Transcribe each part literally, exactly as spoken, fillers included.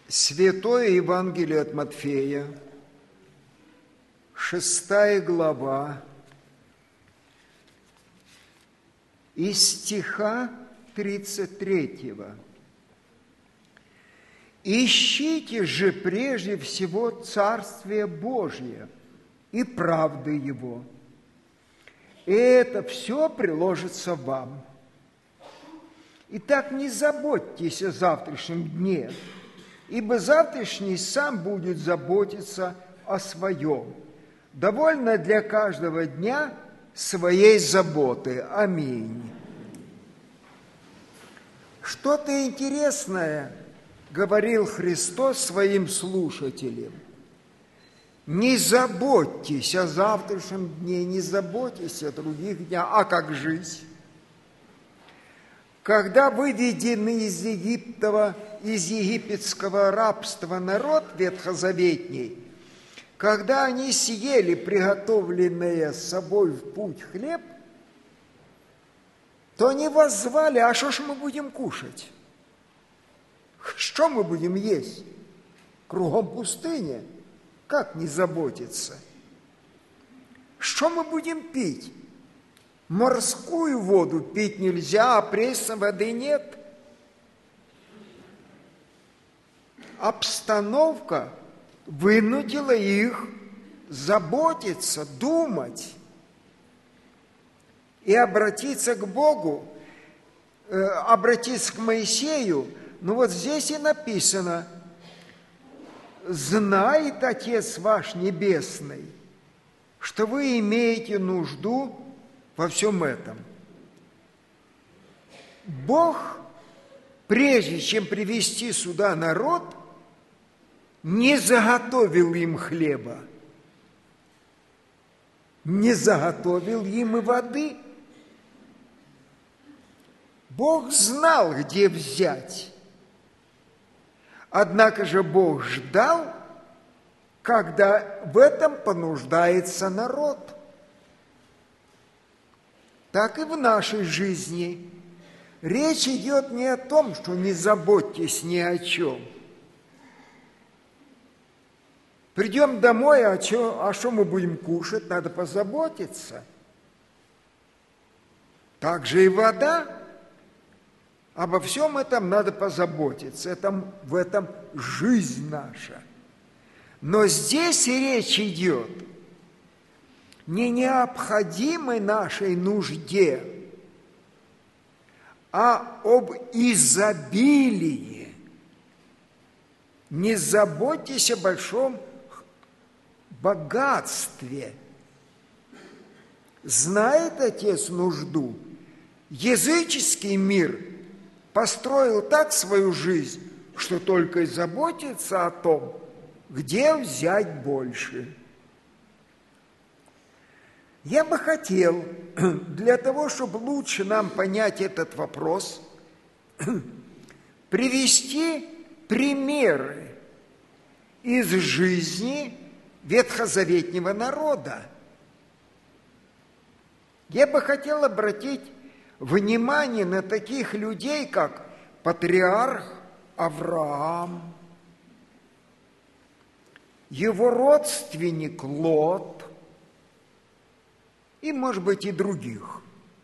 Святое Евангелие от Матфея, шестая глава, из стиха тридцать третьего. «Ищите же прежде всего Царствие Божие и правды Его, и это все приложится вам. Итак, не заботьтесь о завтрашнем дне, ибо завтрашний сам будет заботиться о своем. Довольно для каждого дня своей заботы. Аминь». Что-то интересное говорил Христос своим слушателям. Не заботьтесь о завтрашнем дне, не заботьтесь о других днях, а как жизнь. Когда выведены из Египтова, из египетского рабства народ ветхозаветний, когда они съели приготовленное с собой в путь хлеб, то они воззвали: а что ж мы будем кушать? Что мы будем есть? Кругом пустыня. Как не заботиться? Что мы будем пить? Морскую воду пить нельзя, а пресной воды нет. Обстановка вынудила их заботиться, думать и обратиться к Богу, э, обратиться к Моисею. Ну вот здесь и написано: «Знает Отец ваш Небесный, что вы имеете нужду во всем этом». Бог, прежде чем привести сюда народ, не заготовил им хлеба, не заготовил им и воды. Бог знал, где взять. Однако же Бог ждал, когда в этом понуждается народ. Так и в нашей жизни. Речь идет не о том, что не заботьтесь ни о чем. Придем домой, а что, а что мы будем кушать? Надо позаботиться. Так же и вода. Обо всем этом надо позаботиться. Это, в этом жизнь наша. Но здесь речь идет не необходимой нашей нужде, а об изобилии. Не заботьтесь о большом богатстве. Знает Отец нужду. Языческий мир построил так свою жизнь, что только и заботится о том, где взять больше. Я бы хотел, для того, чтобы лучше нам понять этот вопрос, привести примеры из жизни ветхозаветнего народа. Я бы хотел обратить внимание на таких людей, как патриарх Авраам, его родственник Лот и, может быть, и других.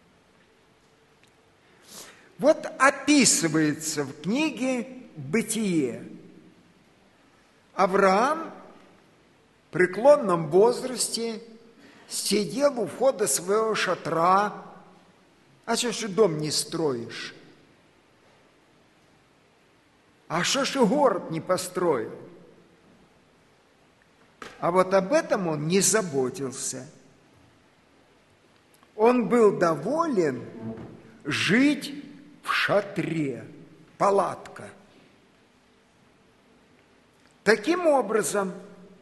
Вот описывается в книге «Бытие». Авраам в преклонном возрасте сидел у входа своего шатра. А что ж дом не строишь? А что ж город не построил? А вот об этом он не заботился. Он был доволен жить в шатре, палатка. Таким образом,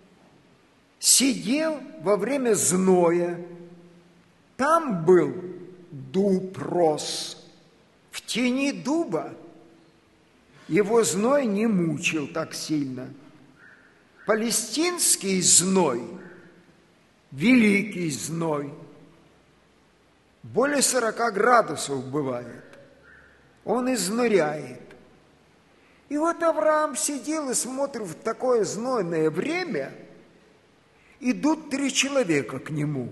сидел во время зноя, там был дуб рос, в тени дуба его зной не мучил так сильно. Палестинский зной, великий зной, более сорока градусов бывает, он изнуряет. И вот Авраам сидел и смотрит в такое знойное время, идут три человека к нему.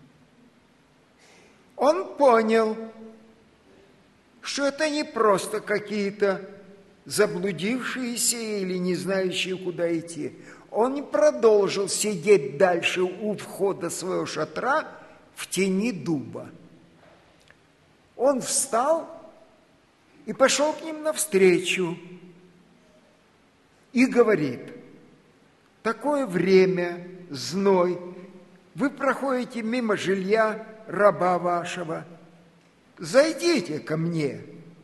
Он понял, что это не просто какие-то заблудившиеся или не знающие, куда идти. Он не продолжил сидеть дальше у входа своего шатра в тени дуба. Он встал и пошел к ним навстречу и говорит: такое время, зной, вы проходите мимо жилья раба вашего, зайдите ко мне.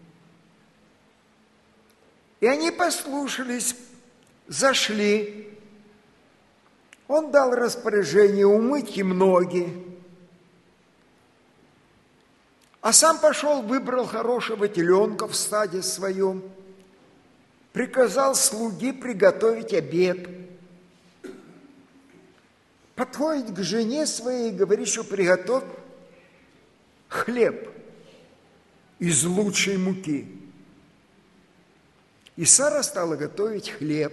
И они послушались, зашли. Он дал распоряжение умыть им ноги, а сам пошел, выбрал хорошего теленка в стаде своем, приказал слуге приготовить обед. Подходит к жене своей и говорит, что приготовь хлеб из лучшей муки. И Сара стала готовить хлеб.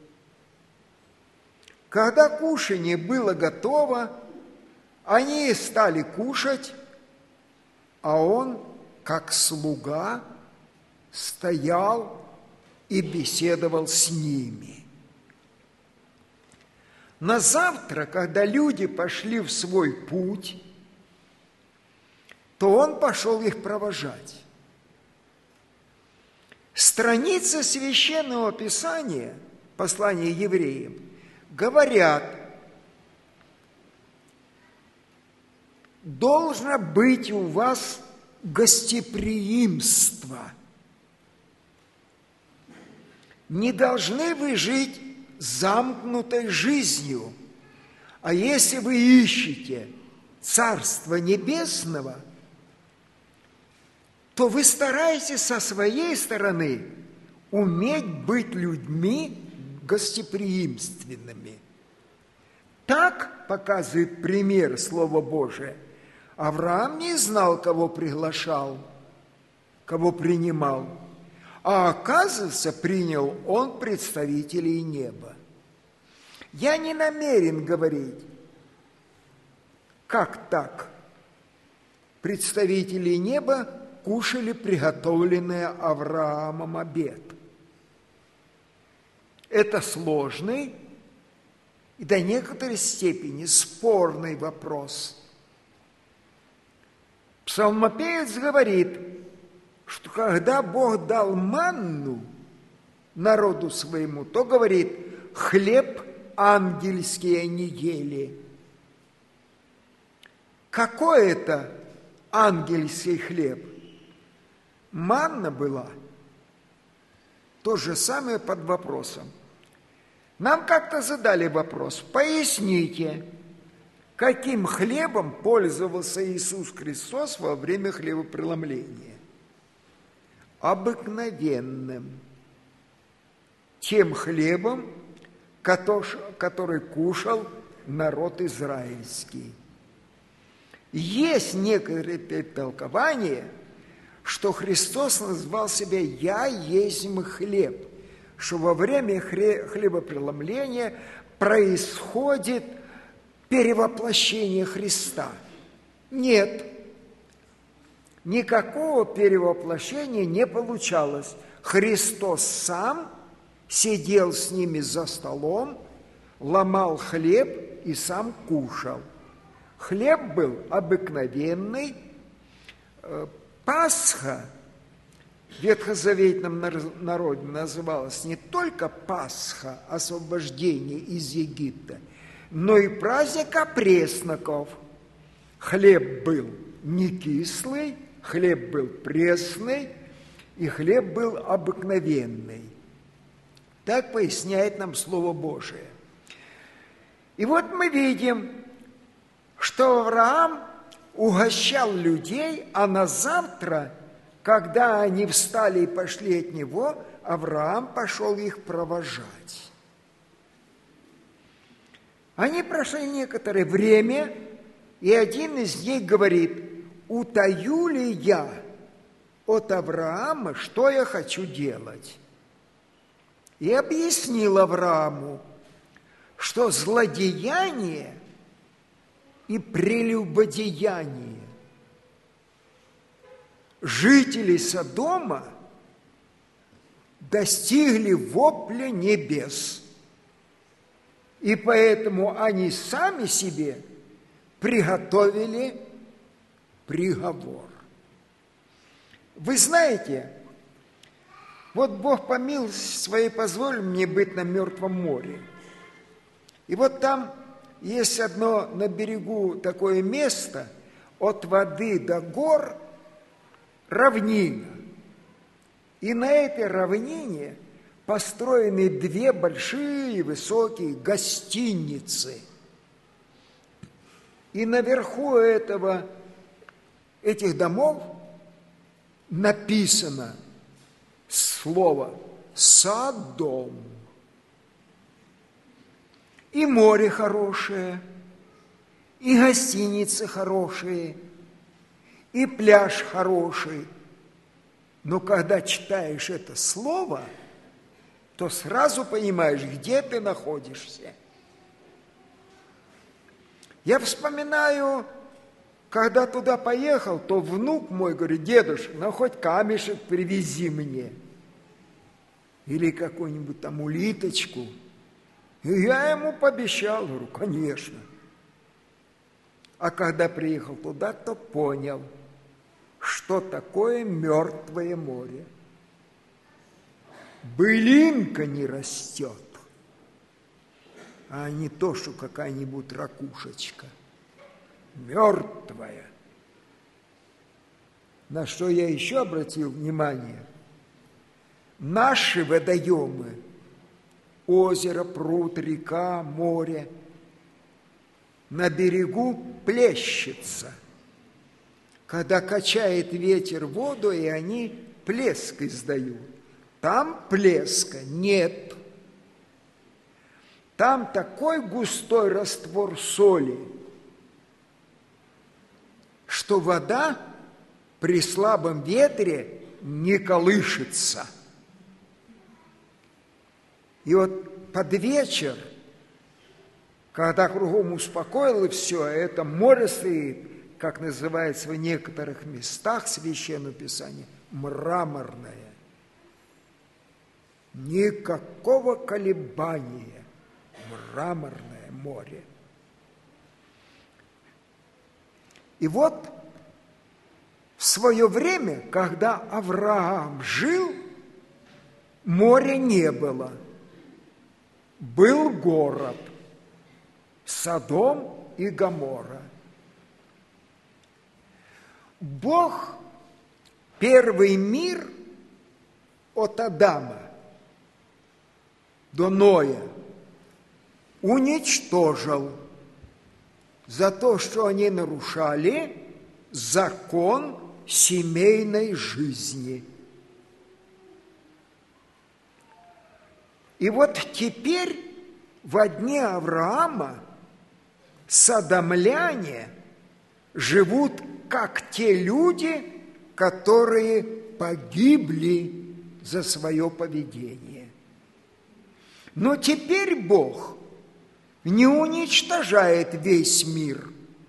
Когда кушанье было готово, они стали кушать, а он, как слуга, стоял и беседовал с ними. На завтра, когда люди пошли в свой путь, то он пошел их провожать. Страницы Священного Писания, послания евреям, говорят, должно быть у вас гостеприимство. Не должны вы жить замкнутой жизнью, а если вы ищете Царство Небесного, то вы стараетесь со своей стороны уметь быть людьми гостеприимственными. Так показывает пример Слова Божия. Авраам не знал, кого приглашал, кого принимал, а оказывается, принял он представителей неба. Я не намерен говорить, как так представители неба кушали приготовленный Авраамом обед. Это сложный и до некоторой степени спорный вопрос. Псалмопевец говорит, что когда Бог дал манну народу своему, то говорит: хлеб ангельский они ели. Какой это ангельский хлеб? Манна была. То же самое под вопросом. Нам как-то задали вопрос: поясните, каким хлебом пользовался Иисус Христос во время хлебопреломления? Обыкновенным. Тем хлебом, который кушал народ израильский. Есть некоторые толкования, что Христос назвал себя «Я есть хлеб», что во время хлебопреломления происходит перевоплощение Христа. Нет, никакого перевоплощения не получалось. Христос сам сидел с ними за столом, ломал хлеб и сам кушал. Хлеб был обыкновенный. Пасха в ветхозаветном народе называлась не только Пасха, освобождение из Египта, но и праздник опресноков. Хлеб был не кислый, хлеб был пресный, и хлеб был обыкновенный. Так поясняет нам Слово Божие. И вот мы видим, что Авраам угощал людей, а на завтра, когда они встали и пошли от него, Авраам пошел их провожать. Они прошли некоторое время, и один из них говорит: утаю ли я от Авраама, что я хочу делать? и объяснил Аврааму, что злодеяние и прелюбодеяние жителей Содома достигли вопля небес, и поэтому они сами себе приготовили приговор. Вы знаете, вот Бог по милости своей позволил мне быть на Мертвом море. И вот там есть одно на берегу такое место, от воды до гор равнина. И на этой равнине построены две большие высокие гостиницы. И наверху этого, этих домов написано слово «Содом». И море хорошее, и гостиницы хорошие, и пляж хороший. Но когда читаешь это слово, то сразу понимаешь, где ты находишься. Я вспоминаю, когда туда поехал, то внук мой говорит: дедушка, ну хоть камешек привези мне. Или какую-нибудь там улиточку. И я ему пообещал, говорю, конечно. А когда приехал туда, то понял, что такое Мертвое море. Былинка не растет, а не то, что какая-нибудь ракушечка. Мертвая. На что я еще обратил внимание? Наши водоемы, озеро, пруд, река, море, на берегу плещется. Когда качает ветер воду, и они плеск издают. Там плеска нет. Там такой густой раствор соли, что вода при слабом ветре не колышется. И вот под вечер, когда кругом успокоило все, это море стоит, как называется в некоторых местах Священного Писания, мраморное. Никакого колебания. Мраморное море. И вот в свое время, когда Авраам жил, моря не было. Был город Содом и Гоморра. Бог первый мир от Адама до Ноя уничтожил за то, что они нарушали закон семейной жизни. И вот теперь во дне Авраама содомляне живут как те люди, которые погибли за свое поведение. Но теперь Бог не уничтожает весь мир,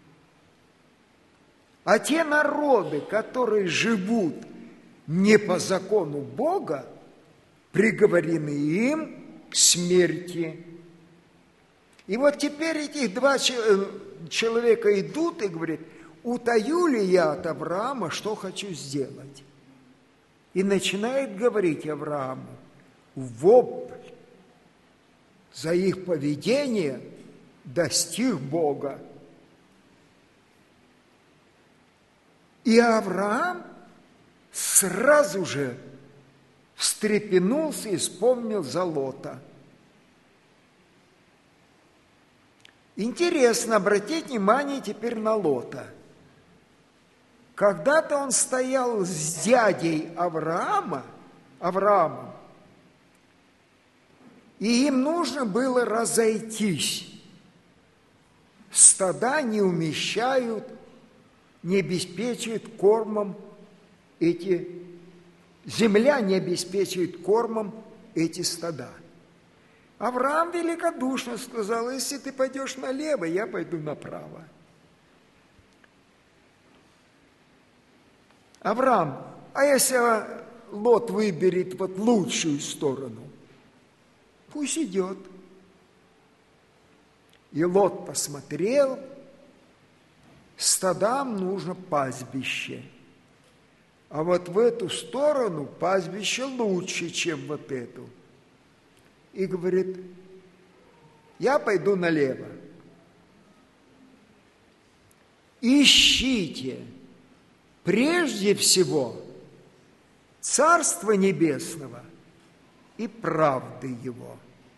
а те народы, которые живут не по закону Бога, приговорены им к смерти. И вот теперь этих два человека идут и говорят: утаю ли я от Авраама, что хочу сделать? И начинает говорить Аврааму: вопль за их поведение достиг Бога. И Авраам сразу же встрепенулся и вспомнил за Лота. Интересно обратить внимание теперь на Лота. Когда-то он стоял с дядей Авраама, Авраамом, и им нужно было разойтись. Стада не умещают, не обеспечивают кормом эти, земля не обеспечивает кормом эти стада. Авраам великодушно сказал: если ты пойдешь налево, я пойду направо. Авраам, а если Лот выберет вот лучшую сторону? Пусть идет. И Лот посмотрел, стадам нужно пастбище. А вот в эту сторону пастбище лучше, чем вот эту. И говорит: я пойду налево. Ищите прежде всего Царства Небесного и правды Его.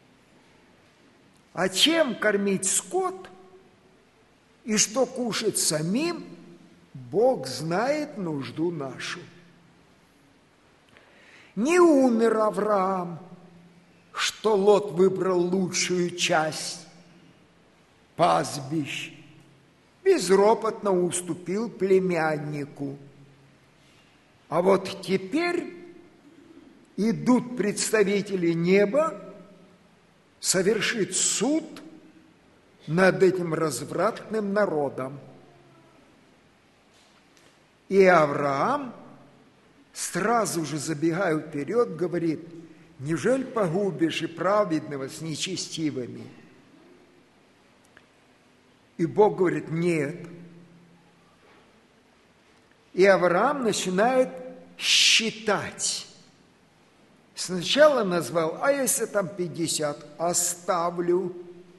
А чем кормить скот и что кушать самим, Бог знает нужду нашу. Не умер Авраам, что Лот выбрал лучшую часть пастбищ, безропотно уступил племяннику. А вот теперь идут представители неба совершить суд над этим развратным народом. И Авраам, сразу же забегая вперед, говорит: неужели погубишь и праведного с нечестивыми? И Бог говорит: нет. И Авраам начинает считать. Сначала назвал: а если там пятьдесят, оставлю,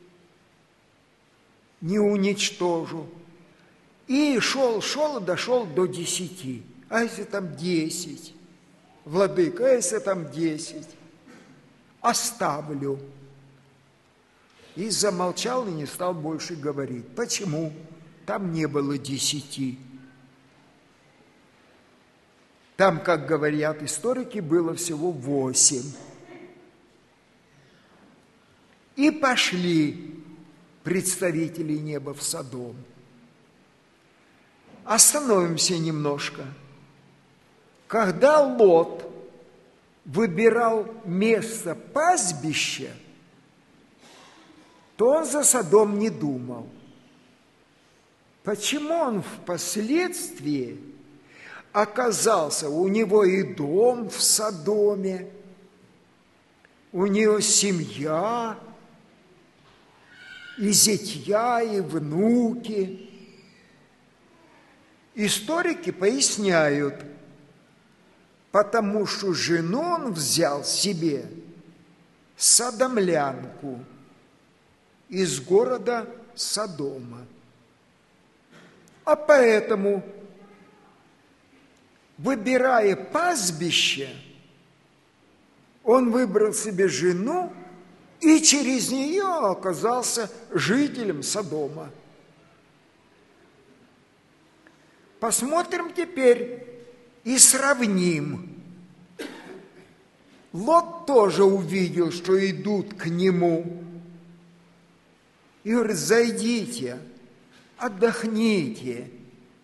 не уничтожу. И шел, шел, и дошел до десяти. А если там десять? Владыка, а если там десять? Оставлю. И замолчал, и не стал больше говорить. Почему? Там не было десяти. Там, как говорят историки, было всего восемь. И пошли представители неба в Содом. Остановимся немножко. Когда Лот выбирал место пастбища, то он за Содом не думал. Почему он впоследствии оказался, у него и дом в Содоме, у него семья, и зятья, и внуки. Историки поясняют: потому что жену он взял себе содомлянку из города Содома. А поэтому, выбирая пастбище, он выбрал себе жену и через нее оказался жителем Содома. Посмотрим теперь и сравним. Лот тоже увидел, что идут к нему. И говорит: зайдите, отдохните.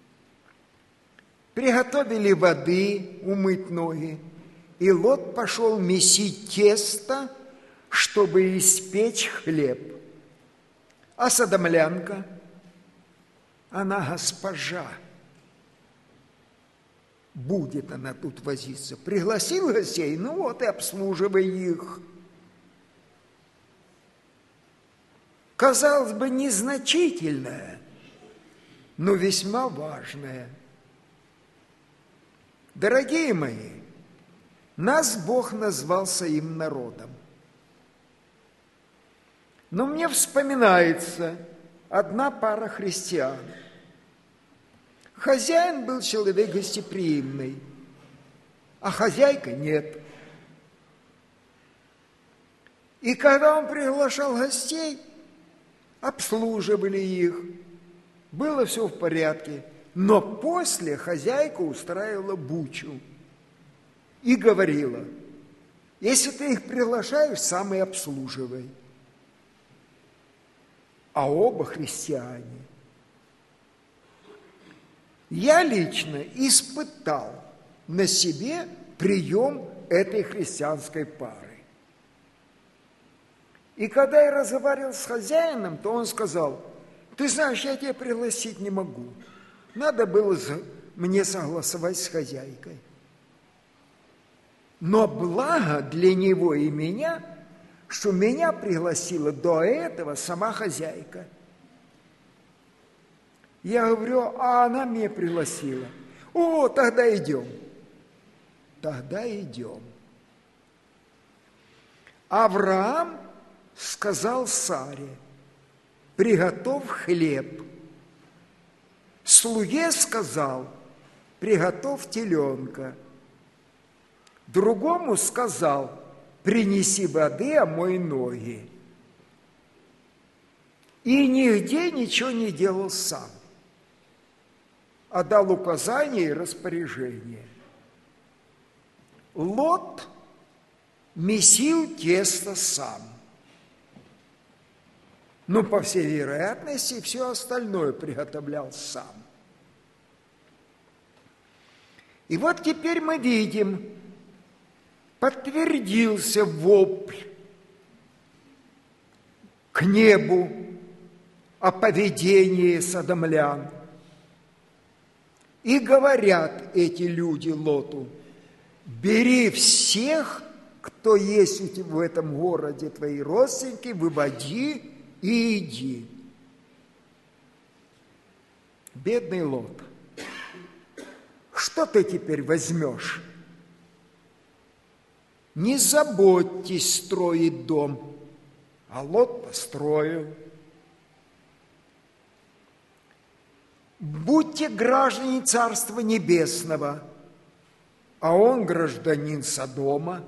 Приготовили воды умыть ноги, и Лот пошел месить тесто, чтобы испечь хлеб. А содомлянка, она госпожа. Будет она тут возиться. Пригласил гостей, ну вот и обслуживай их. Казалось бы, незначительное, но весьма важное. Дорогие мои, нас Бог назвал своим народом. Но мне вспоминается одна пара христиан. Хозяин был человек гостеприимный, а хозяйка нет. И когда он приглашал гостей, обслуживали их, было все в порядке. Но после хозяйка устраивала бучу и говорила: если ты их приглашаешь, сам и обслуживай. А оба христиане. Я лично испытал на себе прием этой христианской пары. И когда я разговаривал с хозяином, то он сказал: ты знаешь, я тебя пригласить не могу. Надо было мне согласовать с хозяйкой. Но благо для него и меня, что меня пригласила до этого сама хозяйка. Я говорю: а она меня пригласила. О, тогда идем. Тогда идем. Авраам сказал Саре: приготовь хлеб. Слуге сказал: приготовь теленка. Другому сказал: принеси воды, омой ноги. И нигде ничего не делал сам, а дал указания и распоряжения. Лот месил тесто сам. Но, по всей вероятности, все остальное приготовлял сам. И вот теперь мы видим, подтвердился вопль к небу о поведении содомлян. И говорят эти люди Лоту: бери всех, кто есть в этом городе, твои родственники, выводи и иди. Бедный Лот, что ты теперь возьмешь? Не заботьтесь строить дом, а Лот построил. Будьте граждане Царства Небесного, а он гражданин Содома.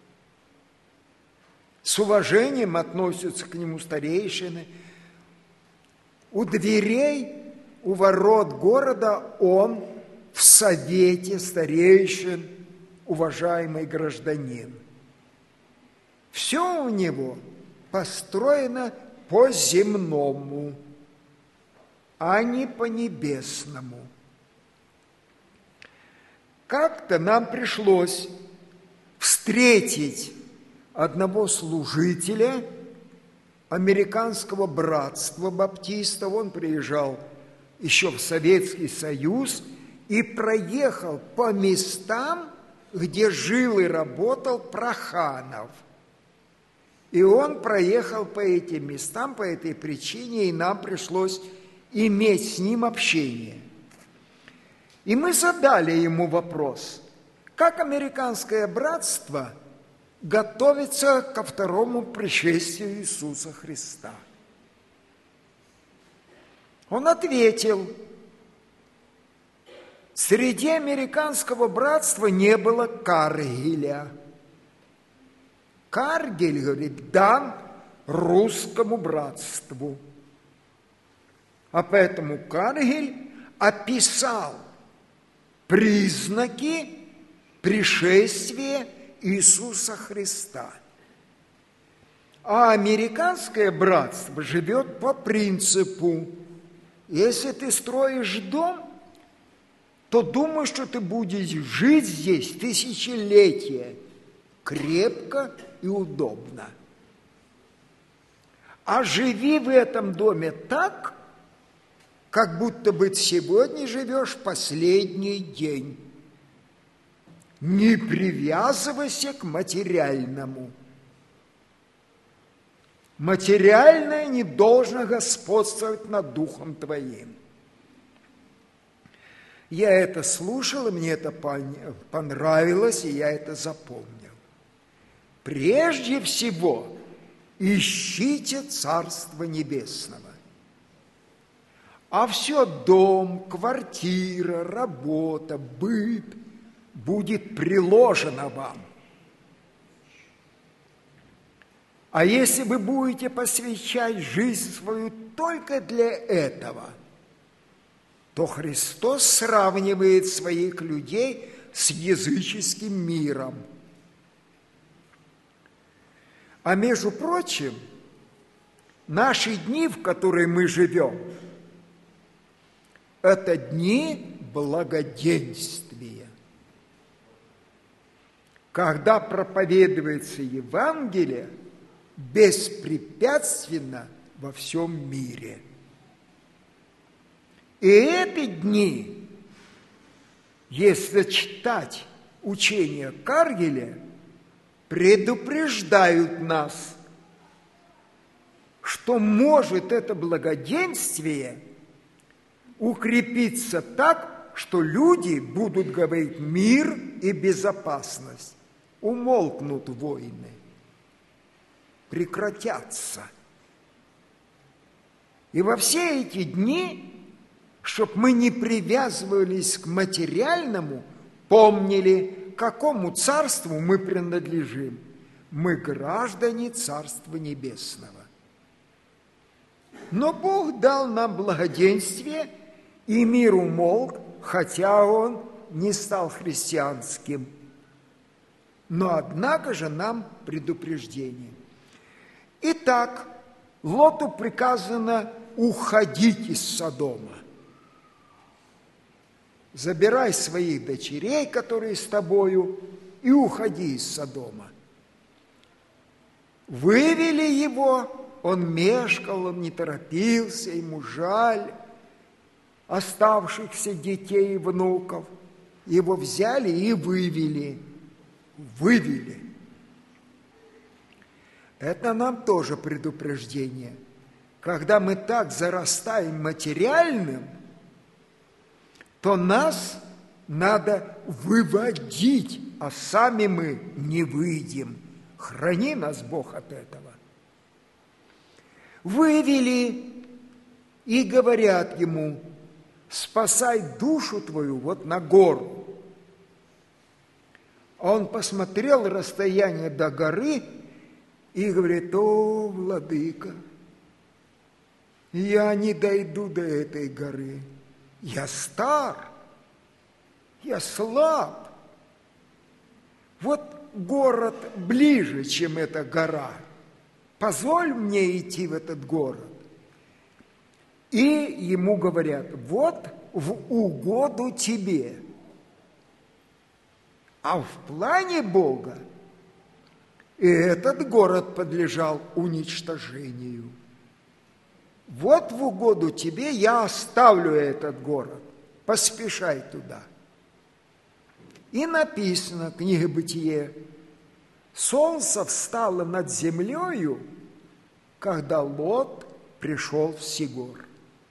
С уважением относятся к нему старейшины. У дверей, у ворот города он в совете старейшин уважаемый гражданин. Все у него построено по-земному, а не по-небесному. Как-то нам пришлось встретить одного служителя американского братства баптистов. Он приезжал еще в Советский Союз и проехал по местам, где жил и работал Проханов. И он проехал по этим местам по этой причине, и нам пришлось иметь с ним общение. И мы задали ему вопрос: как американское братство готовится ко второму пришествию Иисуса Христа? Он ответил: среди американского братства не было Каргеля. Каргель, говорит, дан русскому братству. А поэтому Каргель описал признаки пришествия Иисуса Христа. А американское братство живет по принципу: если ты строишь дом, то думай, что ты будешь жить здесь тысячелетия, крепко и удобно. А живи в этом доме так, как будто бы сегодня живешь последний день. Не привязывайся к материальному. Материальное не должно господствовать над духом твоим. Я это слушал, и мне это понравилось, и я это запомнил. Прежде всего, ищите Царство Небесного. А все дом, квартира, работа, быт будет приложено вам. А если вы будете посвящать жизнь свою только для этого, то Христос сравнивает своих людей с языческим миром. А между прочим, наши дни, в которые мы живем, это дни благоденствия. Когда проповедуется Евангелие, беспрепятственно во всем мире. И эти дни, если читать учение Каргеля, предупреждают нас, что может это благоденствие укрепиться так, что люди будут говорить мир и безопасность. Умолкнут войны, прекратятся. И во все эти дни, чтоб мы не привязывались к материальному, помнили, какому царству мы принадлежим. Мы граждане Царства Небесного. Но Бог дал нам благоденствие, и мир умолк, хотя он не стал христианским. Но, однако же, нам предупреждение. Итак, Лоту приказано уходить из Содома. Забирай своих дочерей, которые с тобою, и уходи из Содома. Вывели его, он мешкал, он не торопился, ему жаль оставшихся детей и внуков. Его взяли и вывели. Вывели. Это нам тоже предупреждение. Когда мы так зарастаем материальным, то нас надо выводить, а сами мы не выйдем. Храни нас, Бог, от этого. Вывели и говорят ему: спасай душу твою вот на гору. Он посмотрел расстояние до горы и говорит: о, владыка, я не дойду до этой горы. Я стар, я слаб. Вот город ближе, чем эта гора. Позволь мне идти в этот город. И ему говорят: вот в угоду тебе. А в плане Бога и этот город подлежал уничтожению. Вот в угоду тебе я оставлю этот город, поспешай туда. И написано, книга Бытие: солнце встало над землею, когда Лот пришел в Сигор.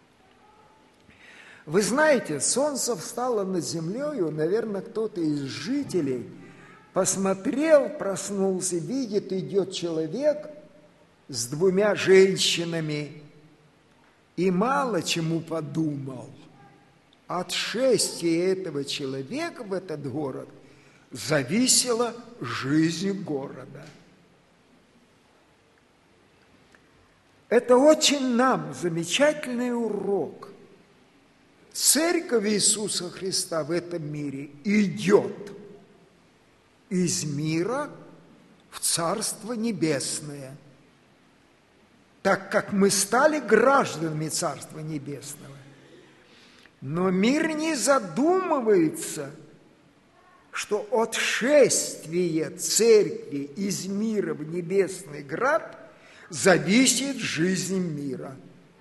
Вы знаете, солнце встало над землею, наверное, кто-то из жителей посмотрел, проснулся, видит, идет человек с двумя женщинами, и мало чему подумал. От шествия этого человека в этот город зависела жизнь города. Это очень нам замечательный урок. Церковь Иисуса Христа в этом мире идет из мира в Царство Небесное, так как мы стали гражданами Царства Небесного. Но мир не задумывается, что от шествия церкви из мира в небесный град зависит жизнь мира.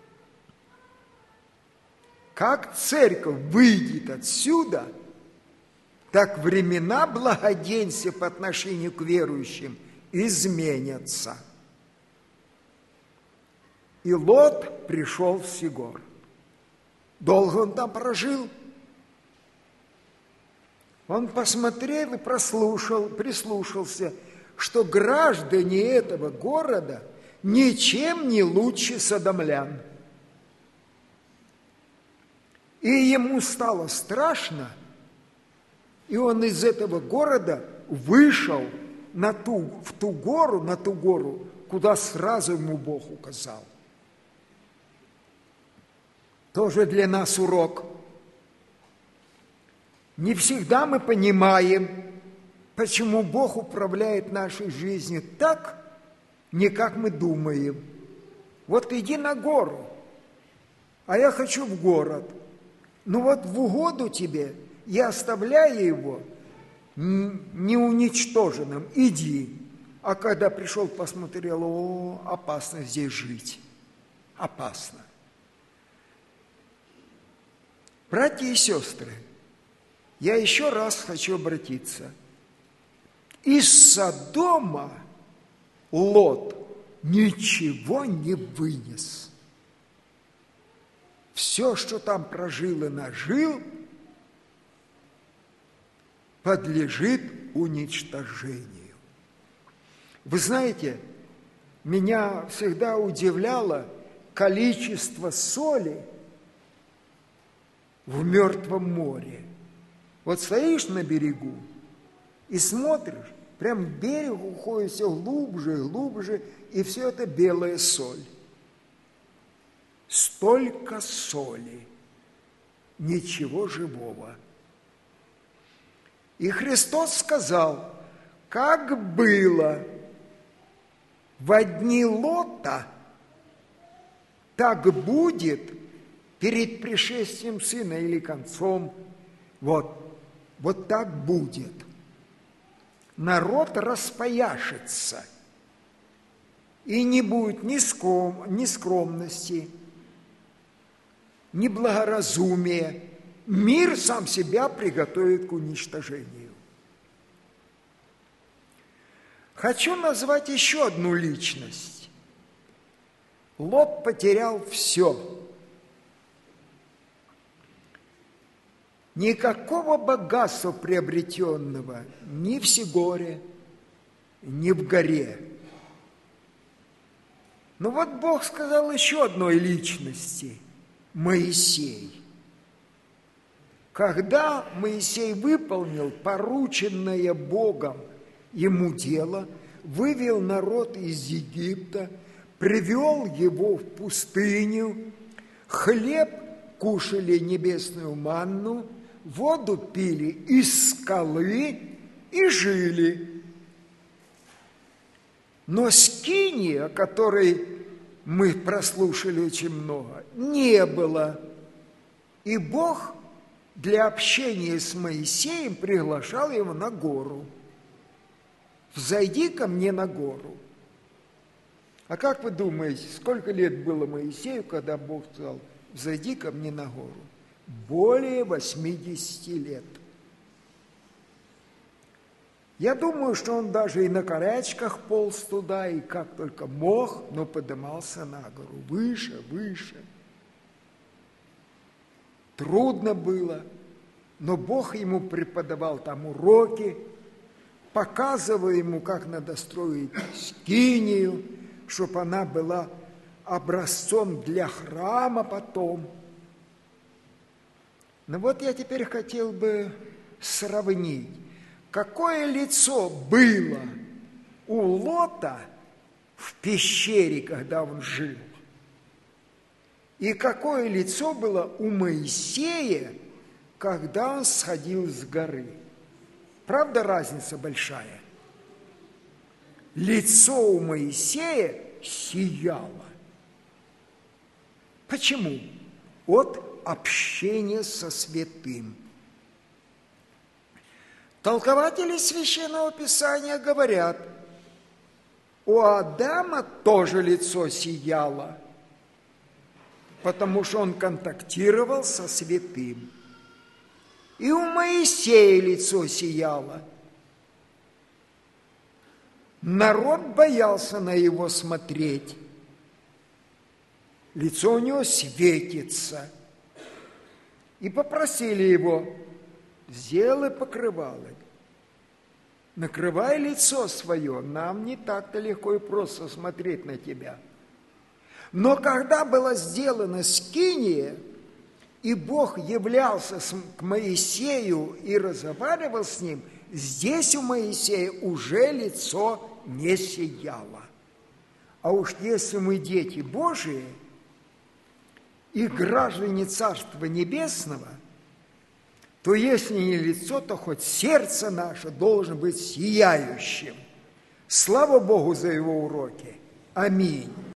Как церковь выйдет отсюда, так времена благоденствия по отношению к верующим изменятся. И Лот пришел в Сигор. Долго он там прожил. Он посмотрел и прослушал, прислушался, что граждане этого города ничем не лучше содомлян. И ему стало страшно, и он из этого города вышел на ту, в ту гору, на ту гору, куда сразу ему Бог указал. Тоже для нас урок. Не всегда мы понимаем, почему Бог управляет нашей жизнью так, не как мы думаем. Вот иди на гору, а я хочу в город. Ну вот в угоду тебе я оставляю его неуничтоженным, иди. А когда пришел, посмотрел, о, опасно здесь жить. Опасно. Братья и сестры, я еще раз хочу обратиться. Из Содома Лот ничего не вынес. Все, что там прожил и нажил, подлежит уничтожению. Вы знаете, меня всегда удивляло количество соли в Мертвом море. Вот стоишь на берегу и смотришь, прям берег уходит все глубже и глубже, и все это белая соль. Столько соли, ничего живого. И Христос сказал, как было в дни Лота, так будет перед пришествием Сына или концом. Вот, вот так будет. Народ распояшется, и не будет ни, скром, ни скромности, ни благоразумия. Мир сам себя приготовит к уничтожению. Хочу назвать еще одну личность. Лот потерял все. Никакого богатства приобретенного ни в Сигоре, ни в горе. Но вот Бог сказал еще одной личности – Моисей. Когда Моисей выполнил порученное Богом ему дело, вывел народ из Египта, привел его в пустыню, хлеб кушали небесную манну, воду пили из скалы и жили. Но скинии, о которой мы прослушали очень много, не было. И Бог для общения с Моисеем приглашал его на гору. «Взойди ко мне на гору». А как вы думаете, сколько лет было Моисею, когда Бог сказал, «Взойди ко мне на гору»? Более восьмидесяти лет. Я думаю, что он даже и на карачках полз туда, и как только мог, но поднимался на гору. Выше, выше. Трудно было, но Бог ему преподавал там уроки, показывая ему, как надо строить скинию, чтобы она была образцом для храма потом. Но вот я теперь хотел бы сравнить, какое лицо было у Лота в пещере, когда он жил, и какое лицо было у Моисея, когда он сходил с горы. Правда, разница большая? Лицо у Моисея сияло. Почему? От общения со святым. Толкователи Священного Писания говорят, у Адама тоже лицо сияло, потому что он контактировал со святым. И у Моисея лицо сияло. Народ боялся на его смотреть. Лицо у него светится. И попросили его, сделай покрывало, накрывай лицо свое, нам не так-то легко и просто смотреть на тебя. Но когда было сделано скиния, и Бог являлся к Моисею и разговаривал с ним, здесь у Моисея уже лицо не сияло. А уж если мы дети Божии и граждане Царства Небесного, то если не лицо, то хоть сердце наше должно быть сияющим. Слава Богу за его уроки. Аминь.